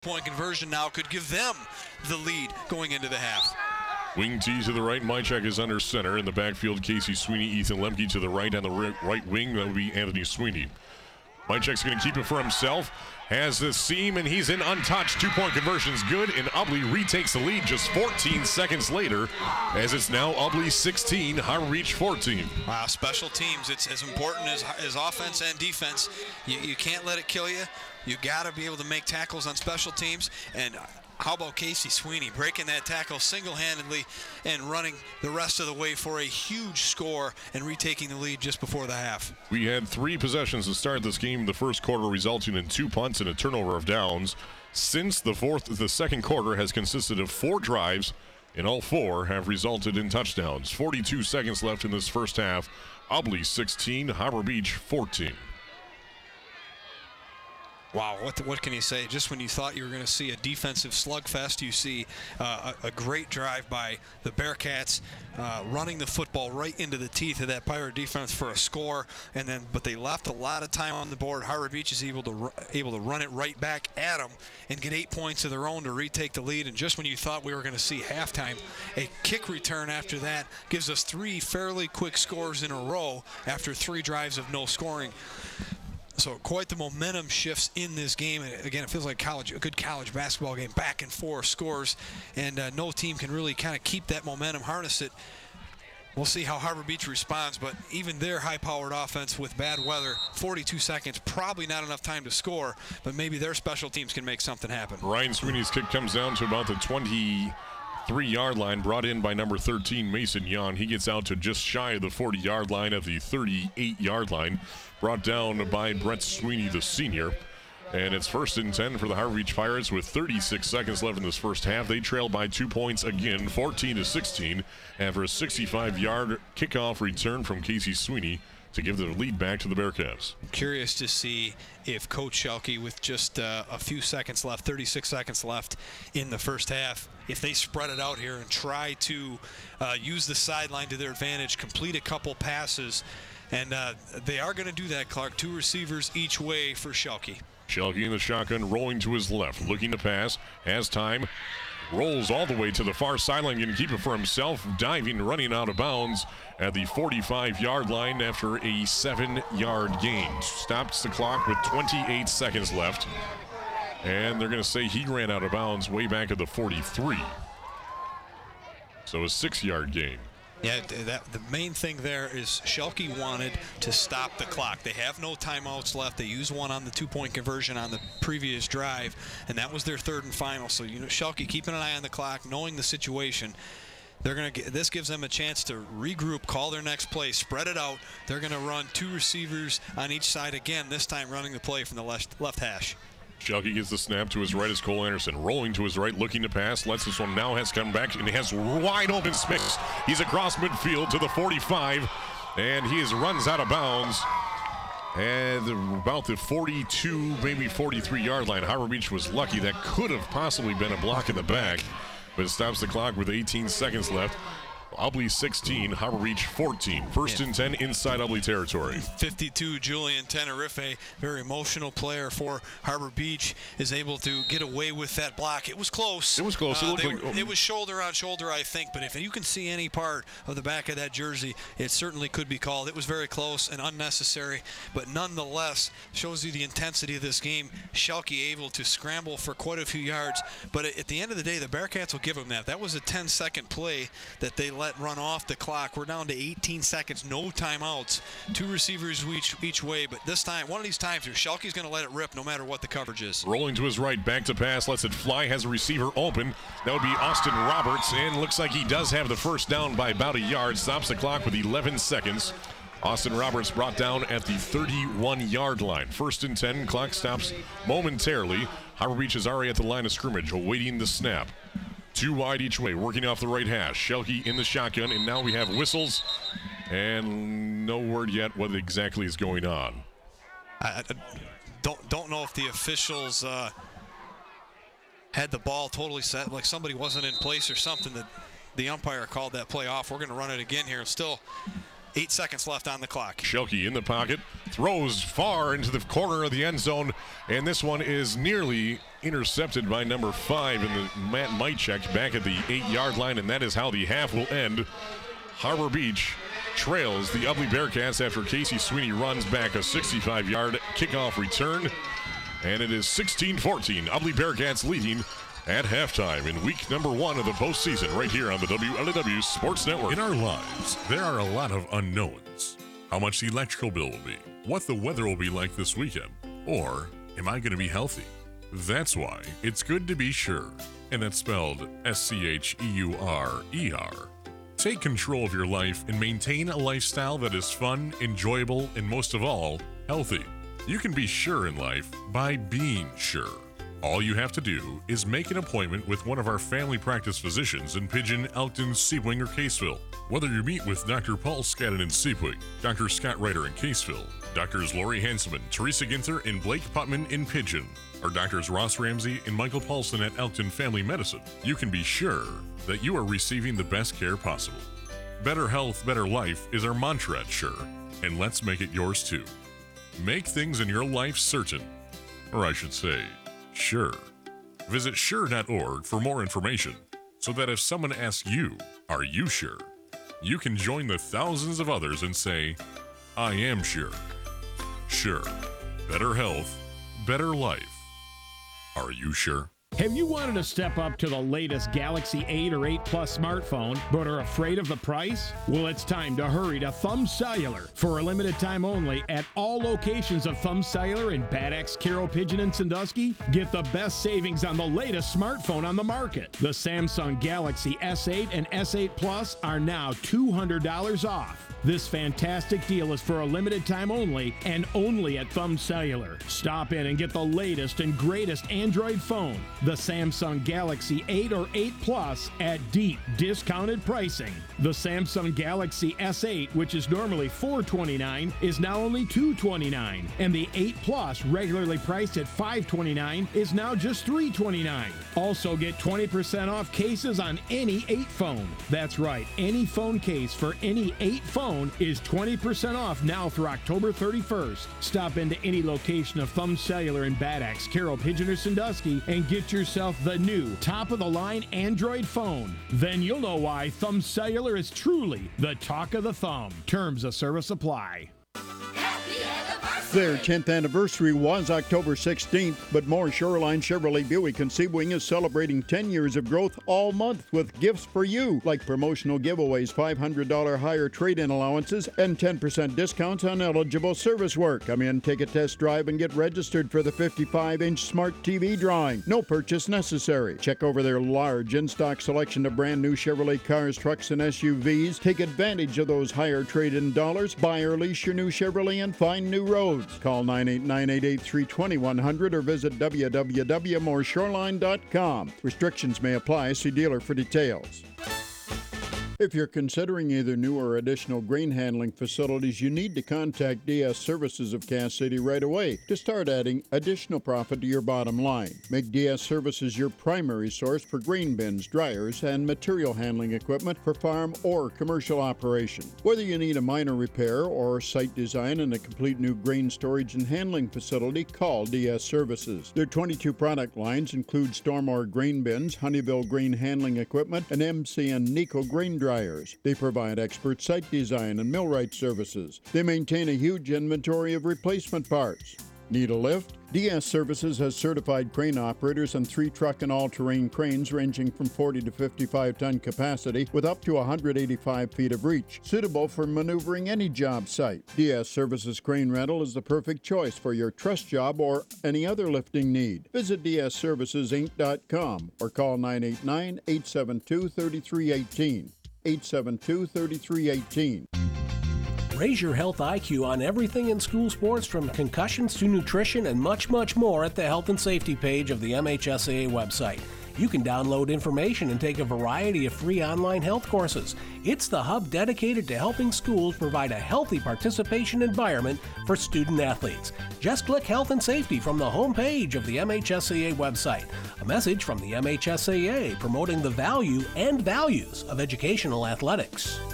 Point conversion now could give them the lead going into the half. Wing T to the right. Mychek is under center. In the backfield, Casey Sweeney, Ethan Lemke to the right. On the right wing, that would be Anthony Sweeney. Mychek's going to keep it for himself. Has the seam, and he's in untouched. 2-point conversion's good, and Ubly retakes the lead just 14 seconds later, as it's now Ubly 16, Harbor Beach 14. Wow, special teams. It's as important as offense and defense. You can't let it kill you. You got to be able to make tackles on special teams. And how about Casey Sweeney breaking that tackle single-handedly and running the rest of the way for a huge score and retaking the lead just before the half. We had 3 possessions to start this game, the first quarter resulting in 2 punts and a turnover of downs. Since the second quarter has consisted of 4 drives, and all 4 have resulted in touchdowns. 42 seconds left in this first half. Ubly 16, Harbor Beach 14. Wow, what can you say? Just when you thought you were going to see a defensive slugfest, you see a great drive by the Bearcats, running the football right into the teeth of that Pirate defense for a score, but they left a lot of time on the board. Harbor Beach is able to run it right back at them and get 8 points of their own to retake the lead. And just when you thought we were going to see halftime, a kick return after that gives us 3 fairly quick scores in a row after 3 drives of no scoring. So quite the momentum shifts in this game. And again, it feels like a good college basketball game, back and forth scores, and no team can really kind of keep that momentum, harness it. We'll see how Harbor Beach responds, but even their high-powered offense with bad weather, 42 seconds, probably not enough time to score, but maybe their special teams can make something happen. Ryan Sweeney's kick comes down to about the 23-yard line, brought in by number 13, Mason Young. He gets out to just shy of the 40-yard line at the 38-yard line, brought down by Brett Sweeney, the senior. And it's 1st and 10 for the Harbor Beach Pirates with 36 seconds left in this first half. They trail by 2 points again, 14-16, after a 65-yard kickoff return from Casey Sweeney to give the lead back to the Bearcats. I'm curious to see if Coach Schelke, with just a few seconds left, 36 seconds left in the first half, if they spread it out here and try to use the sideline to their advantage, complete a couple passes, and they are going to do that, Clark. 2 receivers each way for Schelke. Schelke in the shotgun, rolling to his left, looking to pass, has time, rolls all the way to the far sideline, going to keep it for himself, diving, running out of bounds at the 45-yard line after a 7-yard gain. Stops the clock with 28 seconds left, and they're going to say he ran out of bounds way back at the 43. So a 6-yard gain. Yeah, the main thing there is Schelke wanted to stop the clock. They have no timeouts left. They used one on the 2-point conversion on the previous drive, and that was their 3rd and final. So, Schelke keeping an eye on the clock, knowing the situation. This gives them a chance to regroup, call their next play, spread it out. They're going to run 2 receivers on each side again, this time running the play from the left hash. Schelke gets the snap to his right as Cole Anderson. Rolling to his right, looking to pass. Lets this one now has come back, and he has wide open space. He's across midfield to the 45, and he runs out of bounds at about the 42, maybe 43-yard line. Harbor Beach was lucky. That could have possibly been a block in the back, but it stops the clock with 18 seconds left. Ubly 16, Harbor Beach 14. 1st and 10 inside Ubly territory. 52, Julian Tenerife, very emotional player for Harbor Beach, is able to get away with that block. It was close. It was close. It was shoulder on shoulder, I think, but if you can see any part of the back of that jersey, it certainly could be called. It was very close and unnecessary, but nonetheless shows you the intensity of this game. Schelke able to scramble for quite a few yards, but at the end of the day, the Bearcats will give them that. That was a 10-second play that they let run off the clock. We're down to 18 seconds, no timeouts, 2 receivers each way, but this time, one of these times here, Schelke's going to let it rip no matter what the coverage is. Rolling to his right, back to pass, lets it fly, has a receiver open. That would be Austin Roberts, and looks like he does have the first down by about a yard. Stops the clock with 11 seconds. Austin Roberts brought down at the 31-yard line. 1st and 10, clock stops momentarily. Harbor Beach is already at the line of scrimmage, awaiting the snap. 2 wide each way, working off the right hash. Schelke in the shotgun, and now we have whistles, and no word yet what exactly is going on. I don't know if the officials had the ball totally set, like somebody wasn't in place or something, that the umpire called that play off. We're going to run it again here. Still 8 seconds left on the clock. Schelke in the pocket, throws far into the corner of the end zone, and this one is nearly intercepted by number 5 in the Matt Mychek back at the 8-yard line, and that is how the half will end. Harbor Beach trails the Ubly Bearcats after Casey Sweeney runs back a 65-yard kickoff return, and it is 16-14. Ubly Bearcats leading at halftime in week number 1 of the postseason right here on the WLAW Sports Network. In our lives, there are a lot of unknowns. How much the electrical bill will be, what the weather will be like this weekend, or am I going to be healthy? That's why it's good to be sure, and that's spelled S-C-H-E-U-R-E-R. Take control of your life and maintain a lifestyle that is fun, enjoyable, and most of all, healthy. You can be sure in life by being sure. All you have to do is make an appointment with one of our family practice physicians in Pigeon, Elkton, Sebring, or Caseville. Whether you meet with Dr. Paul Skadden in Sebring, Dr. Scott Ryder in Caseville, Drs. Lori Hanselman, Teresa Ginther, and Blake Putman in Pigeon, or Drs. Ross Ramsey and Michael Paulson at Elkton Family Medicine, you can be sure that you are receiving the best care possible. Better health, better life is our mantra at Sure, and let's make it yours too. Make things in your life certain, or I should say, sure. Visit sure.org for more information so that if someone asks you, are you sure? You can join the thousands of others and say, I am sure. Sure. Better health, better life. Are you sure? Have you wanted to step up to the latest Galaxy 8 or 8 Plus smartphone, but are afraid of the price? Well, it's time to hurry to Thumb Cellular. For a limited time only, at all locations of Thumb Cellular in Bad Axe, Carroll, Pigeon, and Sandusky, get the best savings on the latest smartphone on the market. The Samsung Galaxy S8 and S8 Plus are now $200 off. This fantastic deal is for a limited time only and only at Thumb Cellular. Stop in and get the latest and greatest Android phone, the Samsung Galaxy 8 or 8 Plus, at deep discounted pricing. The Samsung Galaxy S8, which is normally $429, is now only $229, and the 8 Plus, regularly priced at $529, is now just $329. Also get 20% off cases on any 8 phone. That's right, any phone case for any 8 phone is 20% off now through October 31st. Stop into any location of Thumb Cellular in Bad Axe, Carroll, Pigeon, or Sandusky and get yourself the new top-of-the-line Android phone. Then you'll know why Thumb Cellular is truly the talk of the thumb. Terms of service apply. Their 10th anniversary was October 16th, but Moore Shoreline Chevrolet Buick in Sebring is celebrating 10 years of growth all month with gifts for you, like promotional giveaways, $500 higher trade-in allowances, and 10% discounts on eligible service work. Come in, take a test drive, and get registered for the 55-inch smart TV drawing. No purchase necessary. Check over their large in-stock selection of brand new Chevrolet cars, trucks, and SUVs. Take advantage of those higher trade-in dollars. Buy or lease your new Chevrolet and find new roads. Call 989-883-2100 or visit www.mooreshoreline.com. Restrictions may apply. See dealer for details. If you're considering either new or additional grain handling facilities, you need to contact DS Services of Cass City right away to start adding additional profit to your bottom line. Make DS Services your primary source for grain bins, dryers, and material handling equipment for farm or commercial operation. Whether you need a minor repair or site design and a complete new grain storage and handling facility, call DS Services. Their 22 product lines include Stormore grain bins, Honeywell grain handling equipment, and MC and Nico grain dryers. They provide expert site design and millwright services. They maintain a huge inventory of replacement parts. Need a lift? DS Services has certified crane operators on 3 truck and all-terrain cranes ranging from 40 to 55-ton capacity with up to 185 feet of reach, suitable for maneuvering any job site. DS Services Crane Rental is the perfect choice for your truss job or any other lifting need. Visit dsservicesinc.com or call 989-872-3318. 872-3318. Raise your health IQ on everything in school sports, from concussions to nutrition and much, much more at the Health and Safety page of the MHSAA website. You can download information and take a variety of free online health courses. It's the hub dedicated to helping schools provide a healthy participation environment for student athletes. Just click Health and Safety from the homepage of the MHSAA website. A message from the MHSAA promoting the value and values of educational athletics.